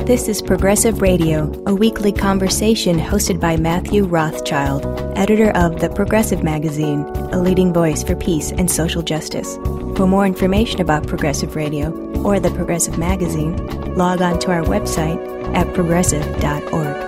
This is Progressive Radio, a weekly conversation hosted by Matthew Rothschild, editor of The Progressive Magazine, a leading voice for peace and social justice. For more information about Progressive Radio or The Progressive Magazine, log on to our website at progressive.org.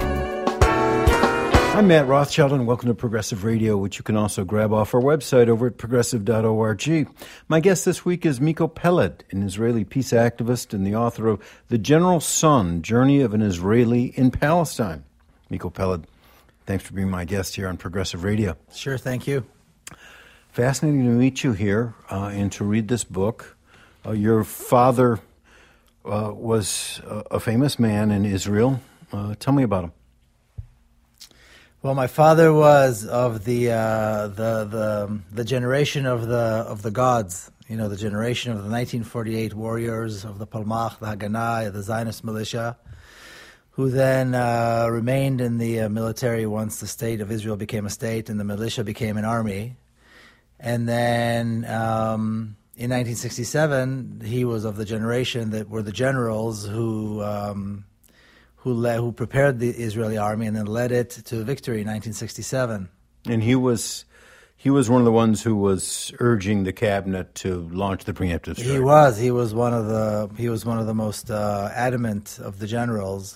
I'm Matt Rothschild, and welcome to Progressive Radio, which you can also grab off our website over at progressive.org. My guest this week is Miko Peled, an Israeli peace activist and the author of The General Son, Journey of an Israeli in Palestine. Miko Peled, thanks for being my guest here on Progressive Radio. Sure, thank you. Fascinating to meet you here and to read this book. Your father was a famous man in Israel. Tell me about him. Well, my father was of the generation of the gods. You know, the generation of the 1948 warriors of the Palmach, the Haganah, the Zionist militia, who then remained in the military once the state of Israel became a state and the militia became an army. And then in 1967, he was of the generation that were the generals who prepared the Israeli army and then led it to victory in 1967. And he was one of the ones who was urging the cabinet to launch the preemptive strike. He was one of the most adamant of the generals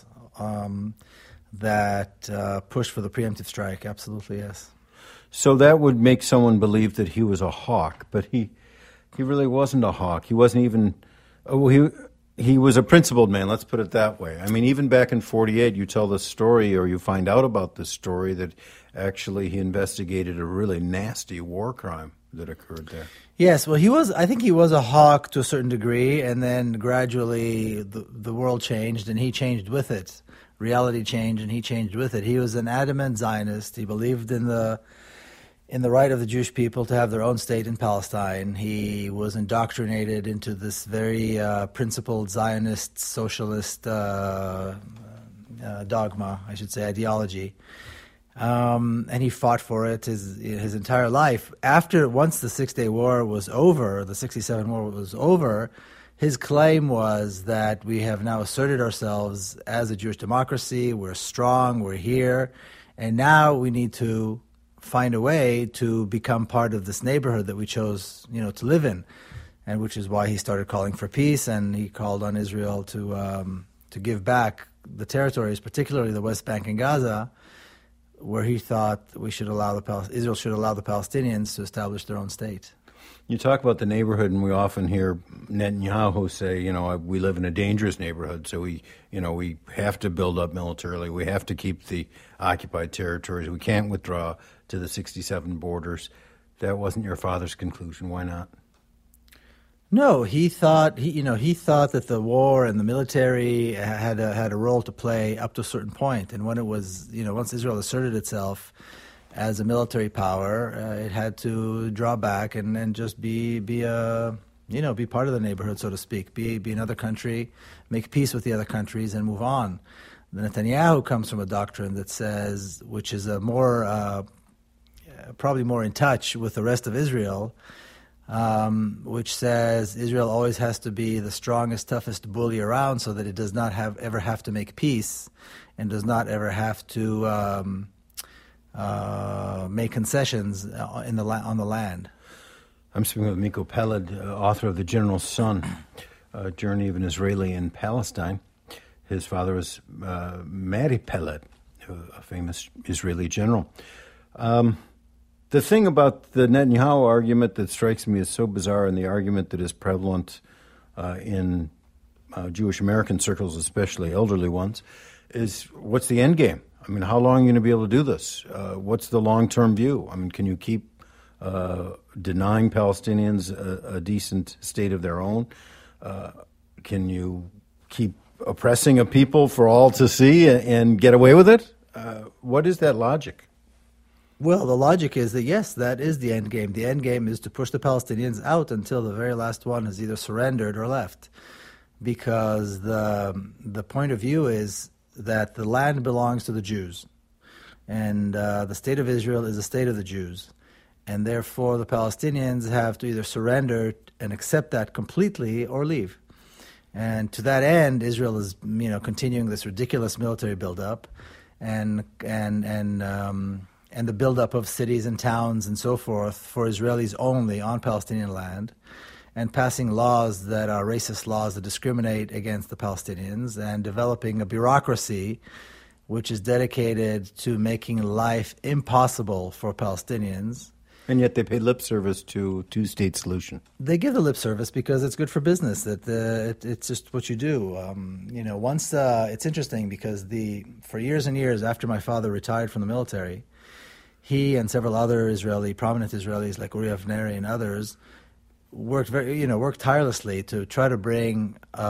that pushed for the preemptive strike. Absolutely, yes. So that would make someone believe that he was a hawk, but he really wasn't a hawk. He wasn't even. He was a principled man, let's put it that way. I mean, even back in 48, you tell the story, or you find out about this story, that actually he investigated a really nasty war crime that occurred there. Yes, well, I think he was a hawk to a certain degree, and then gradually the world changed, and he changed with it. Reality changed, and he changed with it. He was an adamant Zionist. He believed in the right of the Jewish people to have their own state in Palestine. He was indoctrinated into this very principled Zionist, socialist dogma, I should say, ideology. And he fought for it his entire life. Once the Six-Day War was over, the 67 War was over, his claim was that we have now asserted ourselves as a Jewish democracy, we're strong, we're here, and now we need to find a way to become part of this neighborhood that we chose, to live in, and which is why he started calling for peace, and he called on Israel to give back the territories, particularly the West Bank and Gaza, where he thought Israel should allow the Palestinians to establish their own state. You talk about the neighborhood, and we often hear Netanyahu say, we live in a dangerous neighborhood, so we have to build up militarily. We have to keep the occupied territories. We can't withdraw to the 67 borders. That wasn't your father's conclusion. Why not? No, he thought that the war and the military had a role to play up to a certain point, and when it was, once Israel asserted itself as a military power, it had to draw back and just be part of the neighborhood, so to speak. Be another country, make peace with the other countries, and move on. The Netanyahu comes from a doctrine that says, which is probably more in touch with the rest of Israel, which says Israel always has to be the strongest, toughest bully around, so that it does not ever have to make peace, and does not ever have to make concessions on the land. I'm speaking with Miko Peled, author of The General Son, Journey of an Israeli in Palestine. His father was Mari Peled, a famous Israeli general. The thing about the Netanyahu argument that strikes me as so bizarre, and the argument that is prevalent in Jewish American circles, especially elderly ones, is what's the end game? I mean, how long are you going to be able to do this? What's the long-term view? I mean, can you keep denying Palestinians a decent state of their own? Can you keep oppressing a people for all to see and get away with it? What is that logic? Well, the logic is that, yes, that is the end game. The end game is to push the Palestinians out until the very last one has either surrendered or left. Because the point of view is that the land belongs to the Jews. And the state of Israel is the state of the Jews. And therefore, the Palestinians have to either surrender and accept that completely or leave. And to that end, Israel is, continuing this ridiculous military buildup, and the buildup of cities and towns and so forth for Israelis only on Palestinian land, and passing laws that are racist laws that discriminate against the Palestinians, and developing a bureaucracy which is dedicated to making life impossible for Palestinians. And yet they pay lip service to two-state solution. They give the lip service because it's good for business. That it's just what you do. It's interesting because for years and years after my father retired from the military, he and several other prominent Israelis like Uri Avneri and others worked tirelessly to try to bring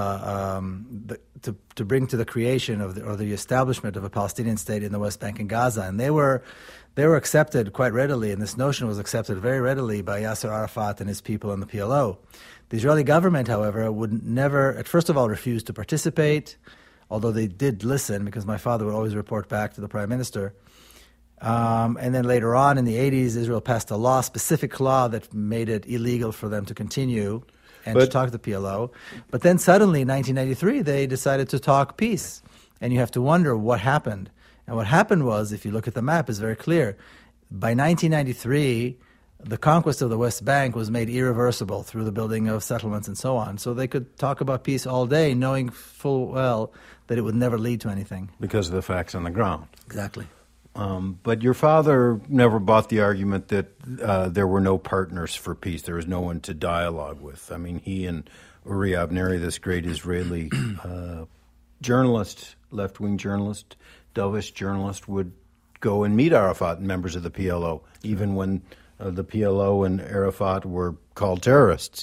bring to the creation of the establishment of a Palestinian state in the West Bank and Gaza, and they were accepted quite readily, and this notion was accepted very readily by Yasser Arafat and his people in the PLO. The Israeli government, however, would never, first of all, refuse to participate, although they did listen, because my father would always report back to the prime minister. And then later on in the 80s, Israel passed a specific law that made it illegal for them to continue and to talk to the PLO. But then suddenly, in 1993, they decided to talk peace. And you have to wonder what happened. And what happened was, if you look at the map, it's very clear. By 1993, the conquest of the West Bank was made irreversible through the building of settlements and so on. So they could talk about peace all day, knowing full well that it would never lead to anything. Because of the facts on the ground. Exactly. But your father never bought the argument that there were no partners for peace. There was no one to dialogue with. I mean, he and Uri Avneri, this great Israeli journalist, left-wing journalist, dovish journalist, would go and meet Arafat and members of the PLO, even when the PLO and Arafat were called terrorists.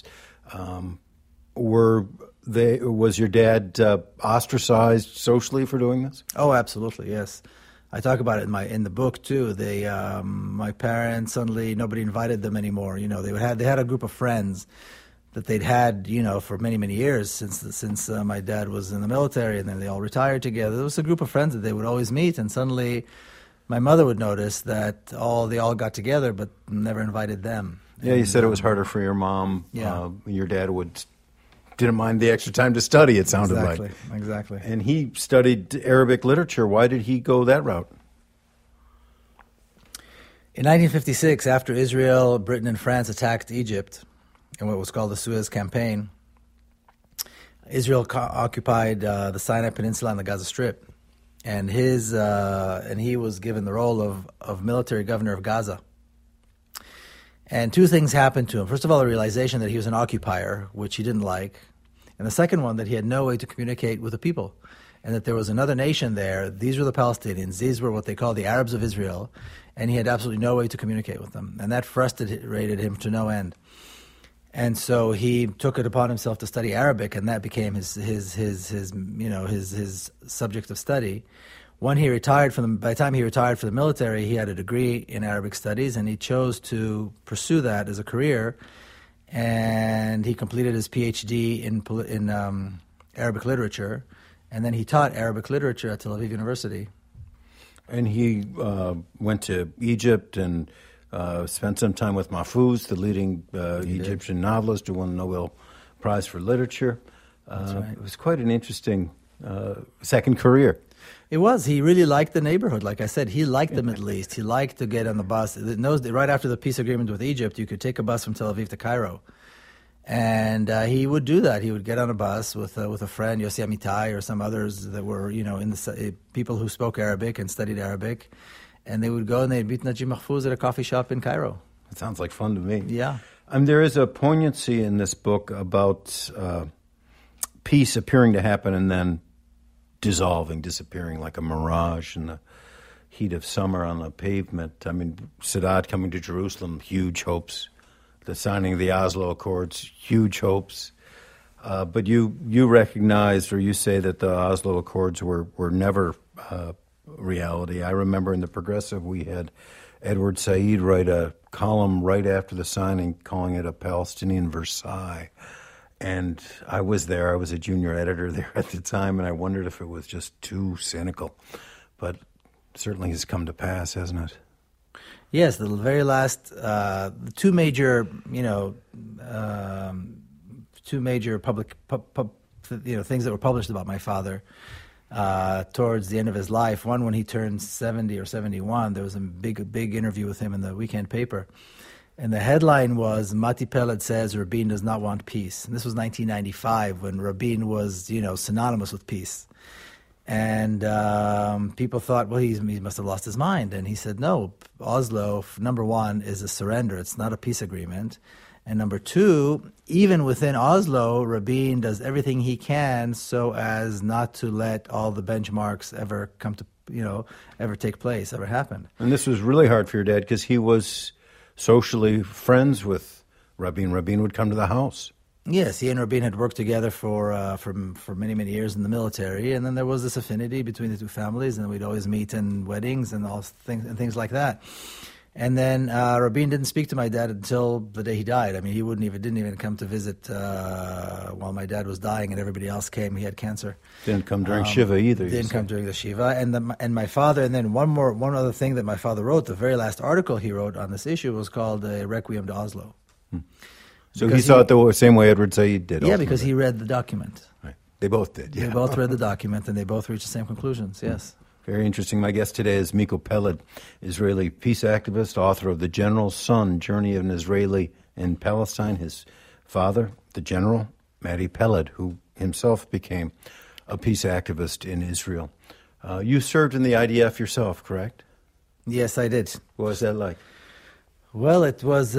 Was your dad ostracized socially for doing this? Oh, absolutely, yes. I talk about it in the book too. My parents, suddenly nobody invited them anymore. They had a group of friends that they'd had for many, many years since my dad was in the military, and then they all retired together. There was a group of friends that they would always meet, and suddenly my mother would notice that they all got together but never invited them. Yeah, you said it was harder for your mom. Yeah. Your dad didn't mind the extra time to study, it sounded like. Exactly. And he studied Arabic literature. Why did he go that route? In 1956, after Israel, Britain, and France attacked Egypt in what was called the Suez Campaign, Israel occupied the Sinai Peninsula and the Gaza Strip. And he was given the role of military governor of Gaza. And two things happened to him. First of all, the realization that he was an occupier, which he didn't like. And the second one, that he had no way to communicate with the people. And that there was another nation there. These were the Palestinians. These were what they call the Arabs of Israel. And he had absolutely no way to communicate with them. And that frustrated him to no end. And so he took it upon himself to study Arabic, and that became his subject of study. By the time he retired from the military, he had a degree in Arabic studies, and he chose to pursue that as a career. And he completed his PhD in Arabic literature, and then he taught Arabic literature at Tel Aviv University. And he went to Egypt and spent some time with Mahfouz, the leading Egyptian novelist who won the Nobel Prize for Literature. That's right. It was quite an interesting second career. It was. He really liked the neighborhood. Like I said, he liked the Middle East. He liked to get on the bus. Right after the peace agreement with Egypt, you could take a bus from Tel Aviv to Cairo. And he would do that. He would get on a bus with a friend, Yossi Amitai, or some others that were, people who spoke Arabic and studied Arabic. And they would go and they'd meet Najib Mahfouz at a coffee shop in Cairo. It sounds like fun to me. Yeah. There is a poignancy in this book about peace appearing to happen and then disappearing like a mirage in the heat of summer on the pavement. Sadat coming to Jerusalem, huge hopes. The signing of the Oslo Accords, huge hopes. But you recognized, or you say that the Oslo Accords were never reality. I remember in The Progressive we had Edward Said write a column right after the signing calling it a Palestinian Versailles. And I was there. I was a junior editor there at the time, and I wondered if it was just too cynical. But certainly has come to pass, hasn't it? Yes, the very last two major public things that were published about my father towards the end of his life. One, when he turned 70 or 71, there was a big interview with him in the weekend paper. And the headline was, Mati Peled says Rabin does not want peace. And this was 1995, when Rabin was, synonymous with peace. And people thought, well, he must have lost his mind. And he said, no, Oslo, number one, is a surrender. It's not a peace agreement. And number two, even within Oslo, Rabin does everything he can so as not to let all the benchmarks ever come to, ever take place, ever happen. And this was really hard for your dad because he was socially friends with Rabin. Rabin would come to the house. Yes, he and Rabin had worked together for many, many years in the military, and then there was this affinity between the two families, and we'd always meet in weddings and things like that. And then Rabin didn't speak to my dad until the day he died. I mean, he didn't even come to visit while my dad was dying, and everybody else came. He had cancer. Didn't come during Shiva either. Didn't come during the Shiva, and my father. And then one other thing that my father wrote. The very last article he wrote on this issue was called "Requiem to Oslo." So he saw it the same way Edward Said did. Yeah, because he read the document. Right. They both did. Yeah. They both read the document, and they both reached the same conclusions. Yes. Very interesting. My guest today is Miko Peled, Israeli peace activist, author of The General's Son, Journey of an Israeli in Palestine. His father, the general, Mati Peled, who himself became a peace activist in Israel. You served in the IDF yourself, correct? Yes, I did. What was that like? Well, it was,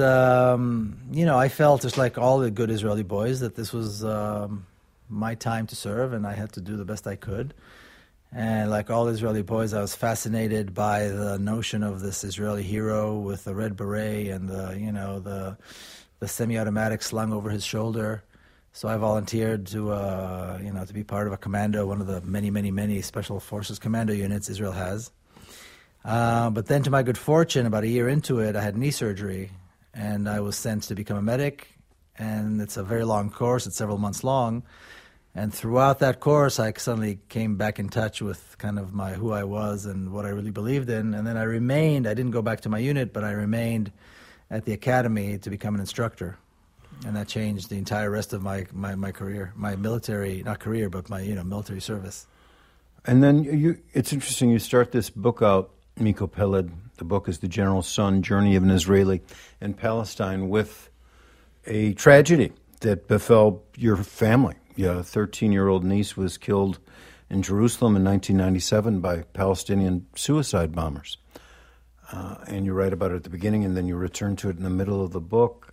I felt just like all the good Israeli boys that this was my time to serve, and I had to do the best I could. And like all Israeli boys, I was fascinated by the notion of this Israeli hero with the red beret and the semi-automatic slung over his shoulder. So I volunteered to be part of a commando, one of the many, many, many special forces commando units Israel has. But then, to my good fortune, about a year into it, I had knee surgery, and I was sent to become a medic. And it's a very long course; it's several months long. And throughout that course, I suddenly came back in touch with kind of who I was and what I really believed in. And then I remained. I didn't go back to my unit, but I remained at the academy to become an instructor. And that changed the entire rest of my career, my military, not career, but my military service. And then it's interesting, you start this book out, Miko Peled. The book is The General's Son, Journey of an Israeli in Palestine, with a tragedy that befell your family. Your 13-year-old niece was killed in Jerusalem in 1997 by Palestinian suicide bombers. And you write about it at the beginning, and then you return to it in the middle of the book.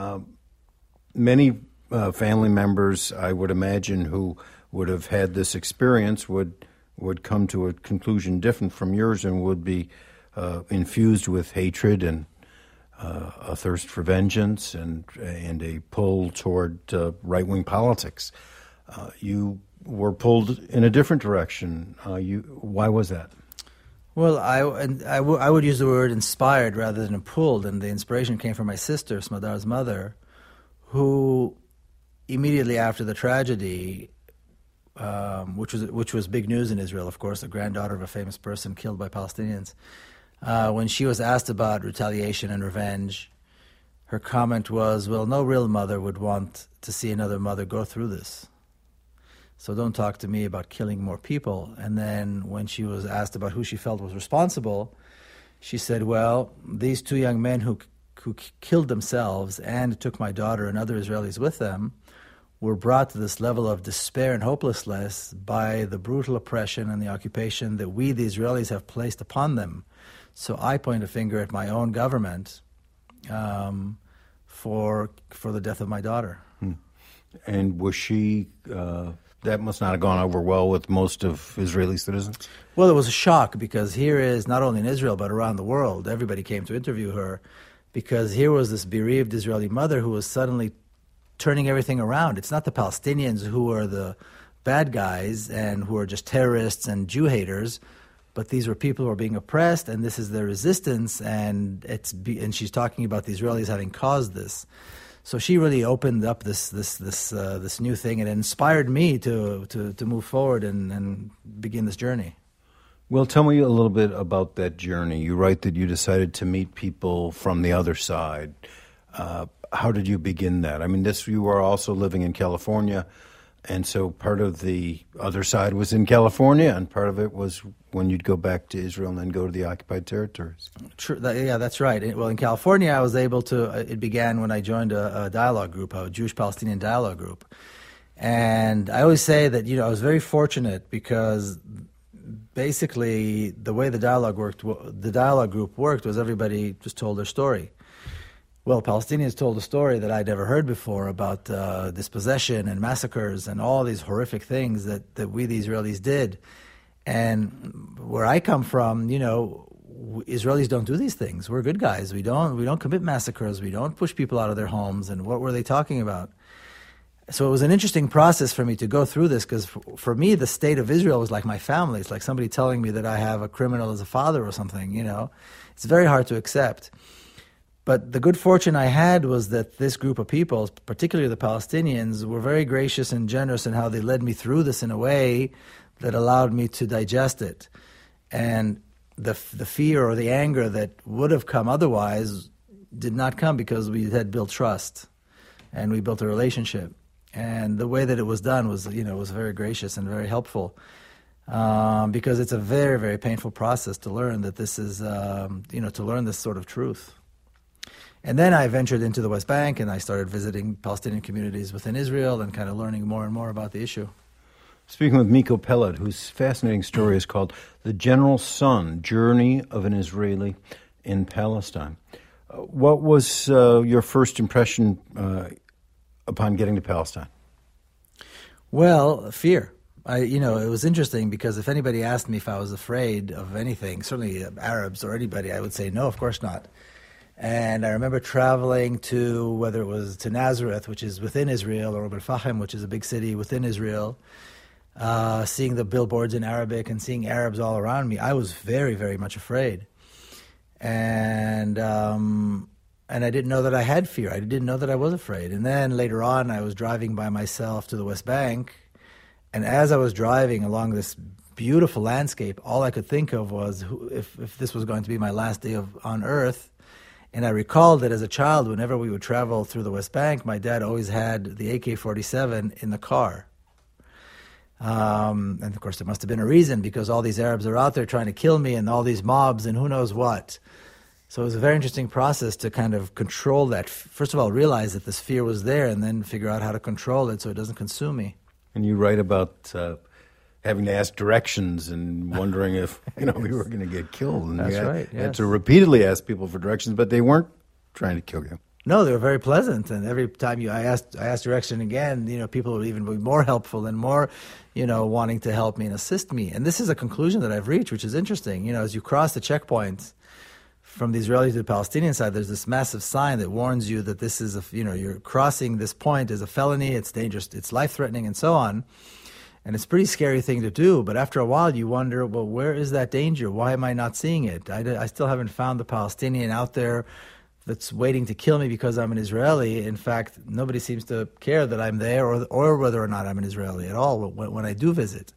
Many family members, I would imagine, who would have had this experience would come to a conclusion different from yours and would be infused with hatred and a thirst for vengeance and a pull toward right-wing politics. You were pulled in a different direction. Why was that? Well, I would use the word inspired rather than pulled, and the inspiration came from my sister, Smadar's mother, who immediately after the tragedy, which was big news in Israel, of course, the granddaughter of a famous person killed by Palestinians, when she was asked about retaliation and revenge, her comment was, well, no real mother would want to see another mother go through this. So don't talk to me about killing more people. And then when she was asked about who she felt was responsible, she said, well, these two young men who killed themselves and took my daughter and other Israelis with them were brought to this level of despair and hopelessness by the brutal oppression and the occupation that we, the Israelis, have placed upon them. So I point a finger at my own government for the death of my daughter. And was she... that must not have gone over well with most of Israeli citizens? Well, it was a shock because here is, not only in Israel but around the world, everybody came to interview her because here was this bereaved Israeli mother who was suddenly turning everything around. It's not the Palestinians who are the bad guys and who are just terrorists and Jew haters, but these were people who are being oppressed, and this is their resistance, and she's talking about the Israelis having caused this. So she really opened up this new thing, and it inspired me to move forward and begin this journey. Well, tell me a little bit about that journey. You write that you decided to meet people from the other side. How did you begin that? I mean, you were also living in California, And so part of the other side was in California, and part of it was when you'd go back to Israel and then go to the occupied territories. True. Yeah, that's right. Well, in California, I was able to, it began when I joined a dialogue group, a Jewish-Palestinian dialogue group. And I always say that, I was very fortunate because basically the way the dialogue group worked was everybody just told their story. Well, Palestinians told a story that I'd never heard before about dispossession and massacres and all these horrific things that we, the Israelis, did. And where I come from, Israelis don't do these things. We're good guys. We don't commit massacres. We don't push people out of their homes. And what were they talking about? So it was an interesting process for me to go through this because for me, the state of Israel was like my family. It's like somebody telling me that I have a criminal as a father or something, It's very hard to accept. But the good fortune I had was that this group of people, particularly the Palestinians, were very gracious and generous in how they led me through this in a way that allowed me to digest it. And the fear or the anger that would have come otherwise did not come because we had built trust and we built a relationship. And the way that it was done was, was very gracious and very helpful. Because it's a very, very painful process to learn that this is, to learn this sort of truth. And then I ventured into the West Bank and I started visiting Palestinian communities within Israel and kind of learning more and more about the issue. Speaking with Miko Peled, whose fascinating story is called The General Son, Journey of an Israeli in Palestine. What was your first impression upon getting to Palestine? Well, fear. It was interesting because if anybody asked me if I was afraid of anything, certainly Arabs or anybody, I would say no, of course not. And I remember traveling to, whether it was to Nazareth, which is within Israel, or Fahim, which is a big city within Israel, seeing the billboards in Arabic and seeing Arabs all around me. I was very, very much afraid. And I didn't know that I had fear. I didn't know that I was afraid. And then later on, I was driving by myself to the West Bank. And as I was driving along this beautiful landscape, all I could think of was if this was going to be my last day on earth. And I recalled that as a child, whenever we would travel through the West Bank, my dad always had the AK-47 in the car. And of course, there must have been a reason because all these Arabs are out there trying to kill me and all these mobs and who knows what. So it was a very interesting process to kind of control that. First of all, realize that this fear was there and then figure out how to control it so it doesn't consume me. And you write about having to ask directions and wondering if we were going to get killed. And That's right. You had to repeatedly ask people for directions, but they weren't trying to kill you. No, they were very pleasant, and every time I asked direction again, people would even be more helpful and more, wanting to help me and assist me. And this is a conclusion that I've reached, which is interesting. As you cross the checkpoints from the Israeli to the Palestinian side, there's this massive sign that warns you that this is you're crossing this point is a felony, it's dangerous, it's life-threatening, and so on. And it's a pretty scary thing to do, but after a while you wonder, well, where is that danger? Why am I not seeing it? I still haven't found the Palestinian out there that's waiting to kill me because I'm an Israeli. In fact, nobody seems to care that I'm there or whether or not I'm an Israeli at all when I do visit.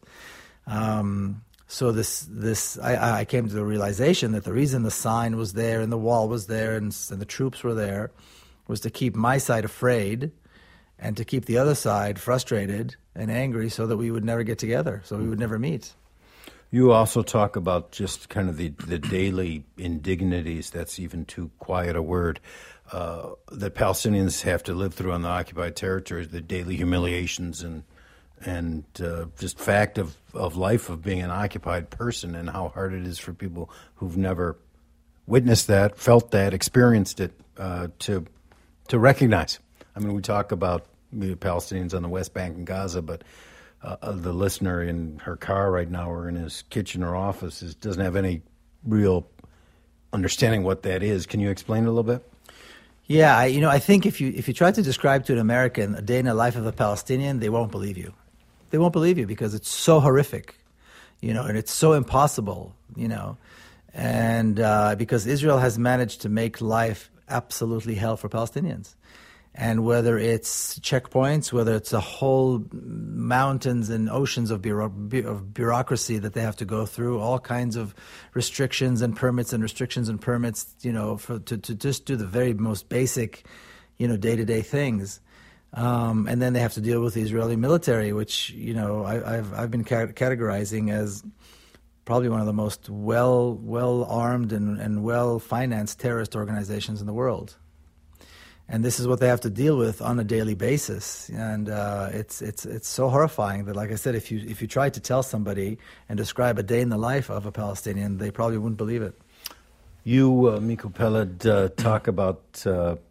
So I came to the realization that the reason the sign was there and the wall was there and the troops were there was to keep my side afraid and to keep the other side frustrated and angry so that we would never get together, so we would never meet. You also talk about just kind of the daily indignities, that's even too quiet a word, that Palestinians have to live through on the occupied territories, the daily humiliations and just fact of life of being an occupied person and how hard it is for people who've never witnessed that, felt that, experienced it, to recognize. I mean, we talk about the Palestinians on the West Bank and Gaza, but the listener in her car right now or in his kitchen or office doesn't have any real understanding what that is. Can you explain it a little bit? Yeah, I think if you try to describe to an American a day in the life of a Palestinian, they won't believe you. They won't believe you because it's so horrific, and it's so impossible, and because Israel has managed to make life absolutely hell for Palestinians. And whether it's checkpoints, whether it's a whole mountains and oceans of bureaucracy that they have to go through, all kinds of restrictions and permits, to just do the very most basic, day-to-day things. And then they have to deal with the Israeli military, which, I've been categorizing as probably one of the most well-armed and well-financed terrorist organizations in the world. And this is what they have to deal with on a daily basis. And it's so horrifying that, like I said, if you tried to tell somebody and describe a day in the life of a Palestinian, they probably wouldn't believe it. You, Miko Peled, talk about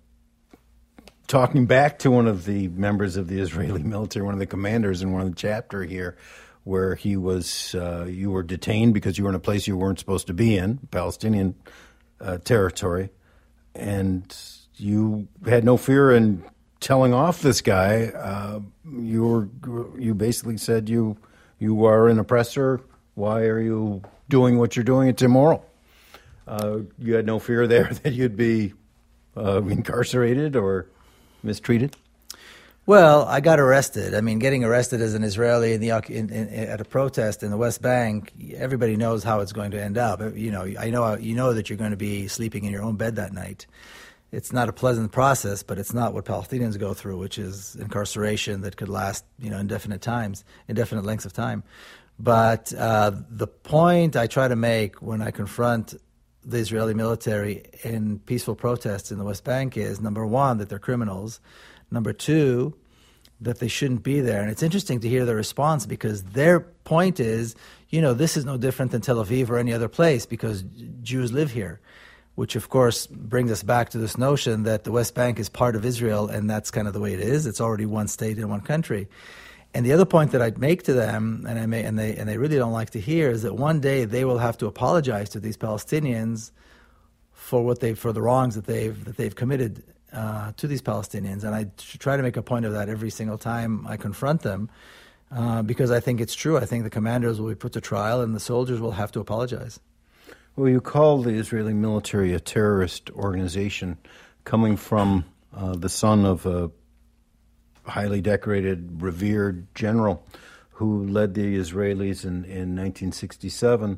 talking back to one of the members of the Israeli military, one of the commanders in one of the chapter here, where he was, you were detained because you were in a place you weren't supposed to be in, Palestinian territory, and you had no fear in telling off this guy. You basically said you are an oppressor. Why are you doing what you're doing? It's immoral. You had no fear there that you'd be incarcerated or mistreated? Well, I got arrested. I mean, getting arrested as an Israeli at a protest in the West Bank, everybody knows how it's going to end up. You know that you're going to be sleeping in your own bed that night. It's not a pleasant process, but it's not what Palestinians go through, which is incarceration that could last, indefinite lengths of time. But the point I try to make when I confront the Israeli military in peaceful protests in the West Bank is, number one, that they're criminals. Number two, that they shouldn't be there. And it's interesting to hear their response, because their point is, this is no different than Tel Aviv or any other place because Jews live here, which of course brings us back to this notion that the West Bank is part of Israel, and that's kind of the way it is. It's already one state and one country. And the other point that I'd make to them, and they really don't like to hear, is that one day they will have to apologize to these Palestinians for the wrongs that they've committed to these Palestinians. And I try to make a point of that every single time I confront them, because I think it's true. I think the commanders will be put to trial, and the soldiers will have to apologize. Well, you call the Israeli military a terrorist organization, coming from the son of a highly decorated, revered general who led the Israelis in 1967.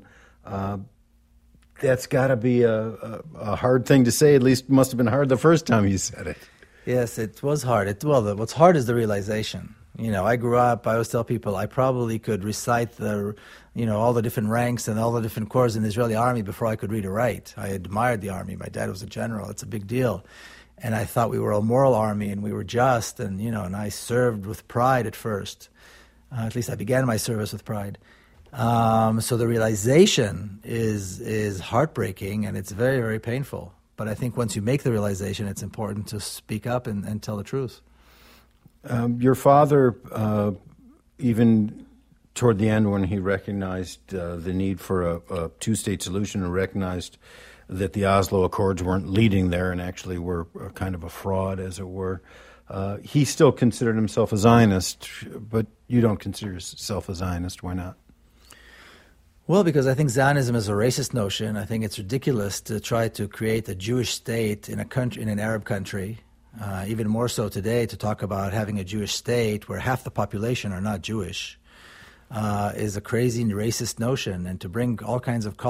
That's got to be a hard thing to say. At least it must have been hard the first time you said it. Yes, it was hard. What's hard is the realization. I grew up, I always tell people, I probably could recite all the different ranks and all the different corps in the Israeli army before I could read or write. I admired the army. My dad was a general. It's a big deal. And I thought we were a moral army and we were just, and I served with pride at first. At least I began my service with pride. So the realization is heartbreaking, and it's very, very painful. But I think once you make the realization, it's important to speak up and tell the truth. Your father, even toward the end, when he recognized the need for a two-state solution and recognized that the Oslo Accords weren't leading there and actually were kind of a fraud, as it were, he still considered himself a Zionist, but you don't consider yourself a Zionist. Why not? Well, because I think Zionism is a racist notion. I think it's ridiculous to try to create a Jewish state in an Arab country. Even more so today, to talk about having a Jewish state where half the population are not Jewish is a crazy and racist notion. And to bring all kinds of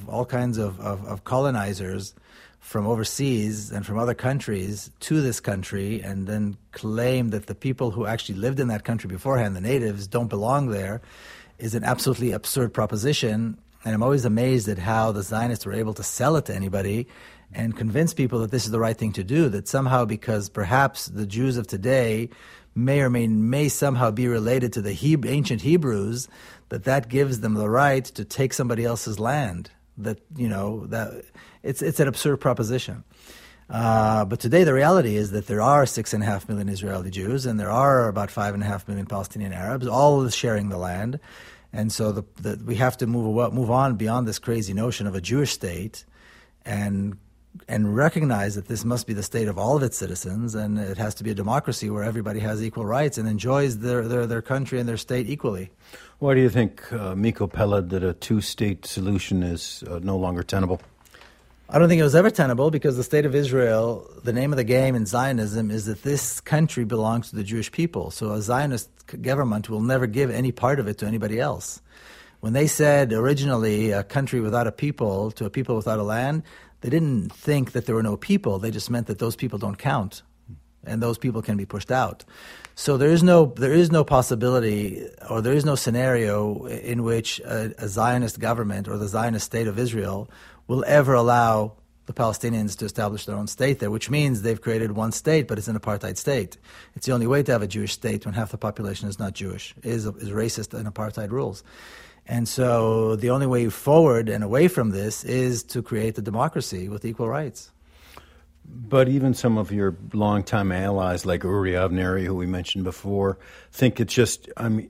colonizers from overseas and from other countries to this country, and then claim that the people who actually lived in that country beforehand, the natives, don't belong there, is an absolutely absurd proposition. And I'm always amazed at how the Zionists were able to sell it to anybody and convince people that this is the right thing to do, that somehow because perhaps the Jews of today may somehow be related to the ancient Hebrews, that gives them the right to take somebody else's land. That it's an absurd proposition. But today the reality is that there are 6.5 million Israeli Jews, and there are about 5.5 million Palestinian Arabs, all sharing the land. And so we have to move on beyond this crazy notion of a Jewish state, and recognize that this must be the state of all of its citizens, and it has to be a democracy where everybody has equal rights and enjoys their country and their state equally. Why do you think, Miko Peled, that a two-state solution is no longer tenable? I don't think it was ever tenable, because the state of Israel, the name of the game in Zionism is that this country belongs to the Jewish people. So a Zionist government will never give any part of it to anybody else. When they said originally a country without a people to a people without a land, they didn't think that there were no people. They just meant that those people don't count. and those people can be pushed out. So there is no possibility, or there is no scenario in which a Zionist government or the Zionist state of Israel will ever allow the Palestinians to establish their own state there, which means they've created one state, but it's an apartheid state. It's the only way to have a Jewish state when half the population is not Jewish, is racist and apartheid rules. And so the only way forward and away from this is to create a democracy with equal rights. But even some of your longtime allies, like Uri Avneri, who we mentioned before, think it's just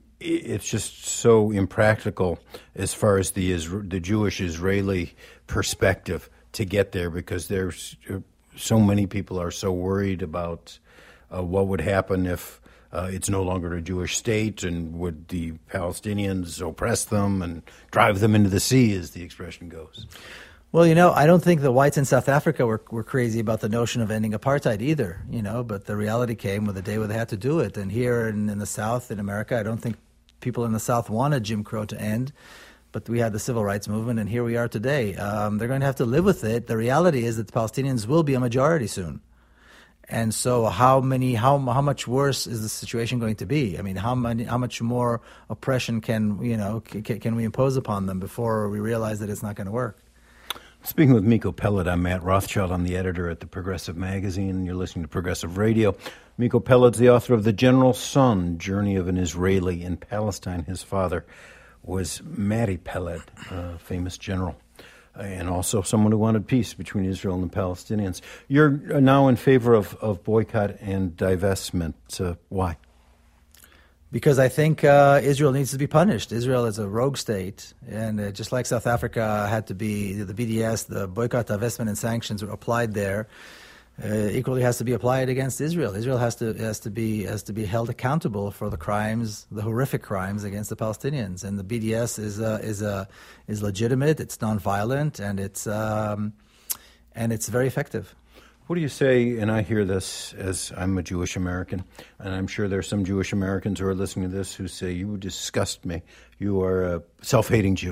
so impractical as far as the Jewish-Israeli perspective to get there, because there's so many people are so worried about what would happen if it's no longer a Jewish state, and would the Palestinians oppress them and drive them into the sea, as the expression goes. Well, I don't think the whites in South Africa were crazy about the notion of ending apartheid either, but the reality came with the day where they had to do it. And here in the South, in America, I don't think people in the South wanted Jim Crow to end, but we had the civil rights movement, and here we are today. They're going to have to live with it. The reality is that the Palestinians will be a majority soon. And so how much worse is the situation going to be? I mean, how much more oppression can we impose upon them before we realize that it's not going to work? Speaking with Miko Peled, I'm Matt Rothschild. I'm the editor at the Progressive Magazine. You're listening to Progressive Radio. Miko Peled's the author of The General Son, Journey of an Israeli in Palestine. His father was Madi Peled, a famous general, and also someone who wanted peace between Israel and the Palestinians. You're now in favor of boycott and divestment. Why? Because I think Israel needs to be punished. Israel is a rogue state, and just like South Africa had to be, the BDS, the boycott, divestment, and sanctions were applied there, equally has to be applied against Israel. Israel has to be held accountable for the crimes, the horrific crimes against the Palestinians. And the BDS is legitimate, it's nonviolent, and it's very effective. What do you say, and I hear this as I'm a Jewish American, and I'm sure there's some Jewish Americans who are listening to this who say, you disgust me, you are a self-hating Jew.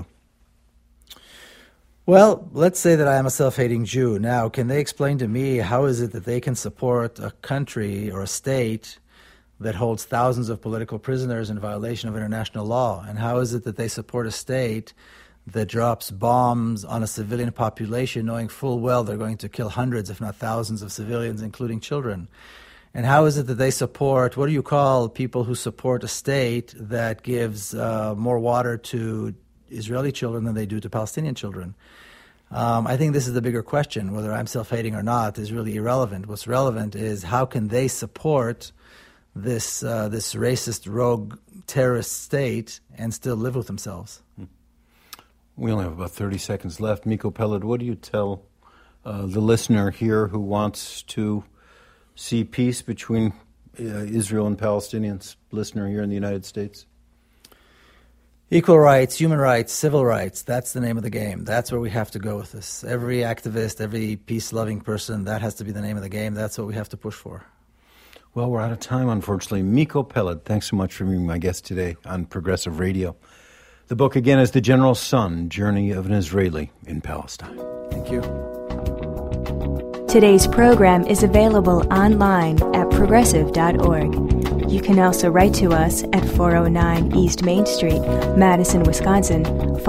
Well, let's say that I am a self-hating Jew. Now, can they explain to me how is it that they can support a country or a state that holds thousands of political prisoners in violation of international law? And how is it that they support a state that drops bombs on a civilian population knowing full well they're going to kill hundreds, if not thousands, of civilians, including children? And how is it that they support, what do you call people who support a state that gives more water to Israeli children than they do to Palestinian children? I think this is the bigger question. Whether I'm self-hating or not is really irrelevant. What's relevant is how can they support this racist, rogue, terrorist state and still live with themselves? We only have about 30 seconds left. Miko Peled, what do you tell the listener here who wants to see peace between Israel and Palestinians, listener here in the United States? Equal rights, human rights, civil rights, that's the name of the game. That's where we have to go with this. Every activist, every peace-loving person, that has to be the name of the game. That's what we have to push for. Well, we're out of time, unfortunately. Miko Peled, thanks so much for being my guest today on Progressive Radio. The book, again, is The General Son, Journey of an Israeli in Palestine. Thank you. Today's program is available online at progressive.org. You can also write to us at 409 East Main Street, Madison, Wisconsin,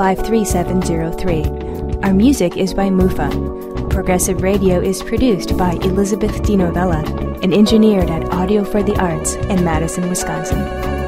53703. Our music is by Mufa. Progressive Radio is produced by Elizabeth DiNovella and engineered at Audio for the Arts in Madison, Wisconsin.